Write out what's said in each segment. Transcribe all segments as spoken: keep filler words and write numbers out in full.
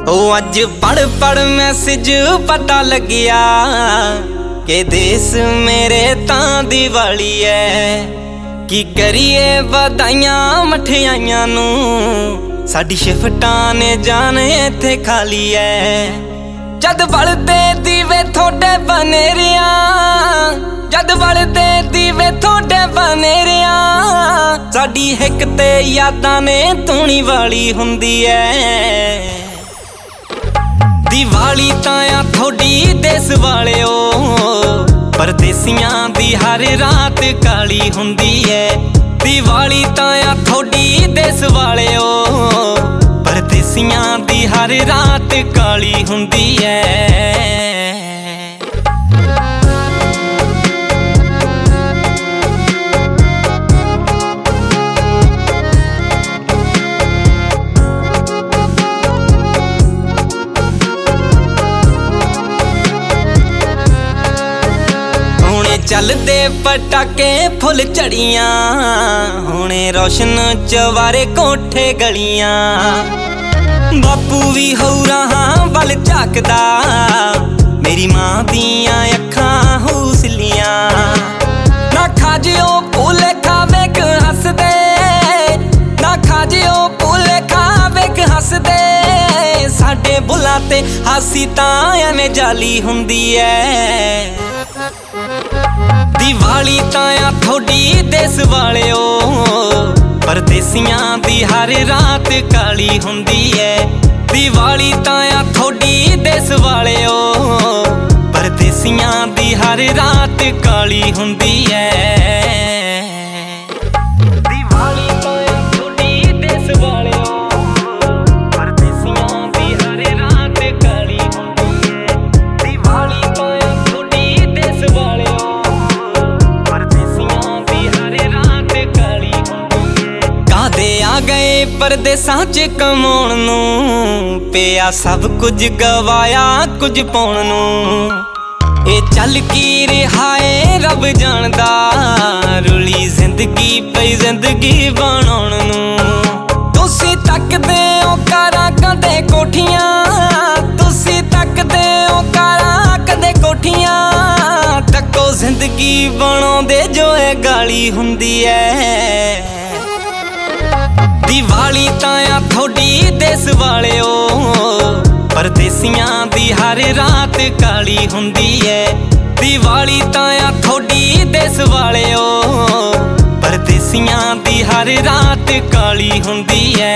ओ अज पढ़ पढ़ मैसेज पता लगिया के देश मेरे तां दिवाली है। की करिए बधाइयां मठियाइयां नू साडी शिफ्टां ने जान इत्थे खाली है। जद बलदे दीवे थोड़े बनेरिया जद बलदे दीवे थोड़े बनेरिया साडी हिक ते यादां ने धूनी वाली हुंदी है। दिवाली तां थोड़ी देश वालिओ परदेसियां दी हर रात काली हुंदी है। दिवाली तां थोड़ी देश वालिओ परदेसियां दी हर रात काली हुंदी है। चलदे पटाके फुल चढ़ियां हुणे रोशन चवारे कोठे गलियां। बापू भी हौरां वल झाकदा मेरी मां दियां अखां हौसलियां। ना खाजिओ भुले खावेक हसदे ना खाजिओ भुले खावेक हसदे साडे बुलां ते हासी तां एवें जाली हुंदी है। दिवाली तां थोड़ी देश वालिओ परदेसियां दी हर रात काली हुंदी है। दिवाली तां थोड़ी देश वालिओ परदेसियां दी हर रात काली हुंदी है। परदेसां च कमाउण नूं पिया सब कुछ गवाया कुछ पाउण नूं। ए चल की रिहा ए रब जानदा रुली जिंदगी पई जिंदगी बनाउण नूं। तुसी तकदे ओ कारां कदे कोठियां तुसी तकदे ओ कारां कदे कोठियां तको जिंदगी बनाउंदे जो ए गाली हुंदी है। दिवाली तां थोड़ी देश वालिओ परदेसियां दी हर रात काली हुंदी है। दिवाली तां थोड़ी देश वालिओ परदेसियां दी हर रात काली हुंदी है।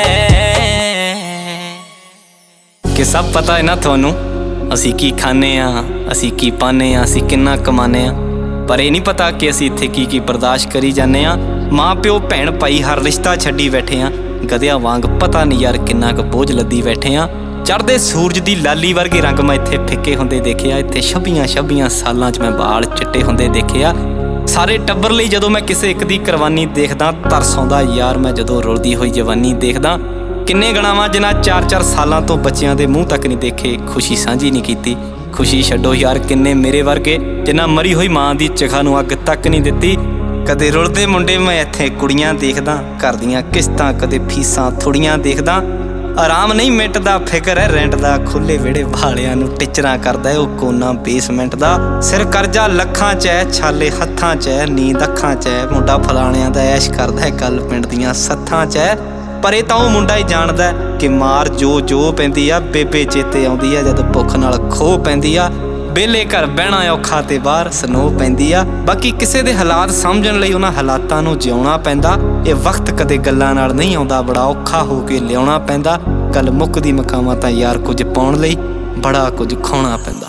कि सब पता है ना थानू असी की खाने आ असी की पाने आ असी किन्ना कमाने आ पर यह नहीं पता कि असी इत्थे की की बर्दाश्त करी जाने आ। माँ प्यो भैन भाई हर रिश्ता छड्डी बैठे आ गधिया वांग पता नहीं यार किन्ना क बोझ लद्दी बैठे आ। चढ़दे सूरज दी लाली वर्गे रंग मैं इत्थे फिक्के हुंदे देखे आ। इत्थे छब्बियां छब्बियां सालां च मैं बाल चिट्टे हुंदे देखे आ। सारे टब्बर लई जदों मैं किसे एक दी कुर्बानी देखदा तरस आउंदा यार मैं जदों रुलदी होई जवानी देखदा। किन्ने गणावां जिन्हां चार चार सालां तो बच्चियां दे मूँह तक नहीं देखे खुशी सांझी नहीं कीती। खुशी छड्डो यार किन्ने मेरे वर्गे जिन्हां मरी होई मां दी चिखा नूं अग तक नहीं दित्ती। कदे रुलदे मुंडे मैं इत्थे कुड़ियां देखदा घर दियां किस्तां कदे फीसां थोड़ियां देखदा। आराम नहीं मिटदा फिकर है रेंट दा खुले विहड़े वालियां नूं टिचरां करदा ओ कोना बेसमेंट दा। सिर करजा लखां च है छाले हत्थां च है नींद अखां च है मुंडा फलाणियां दा ऐश करदा है गल पिंड दियां सत्थां च है। पर ये तां ओ मुंडा ही जाणदा कि मार जो जो पैंदी आ बेबे चेते आउंदी आ जद भुख नाल खो पैंदी आ। बेले घर बहना औखा ते बाहर सनो पैंदी आ। बाकी किसे दे हालात समझण लई उन्हां हालातां नूं जिउणा पैंदा। ये वक्त कदे गल्लां नाल नहीं आउंदा बड़ा औखा हो के लिआउणा पैंदा। गल मुक्कदी मकावां तां यार कुछ पाउण लई बड़ा कुछ खाउणा पैंदा।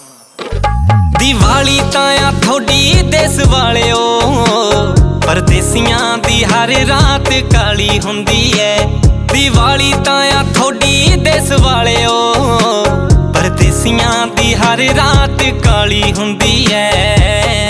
दिवाली तां थोड़ी देश वालिओ परदेसियां दी हर रात काली हुंदी है। दिवाली तां थोड़ी देश वालिओ परदेसियां दी हर रात काली हुंदी है।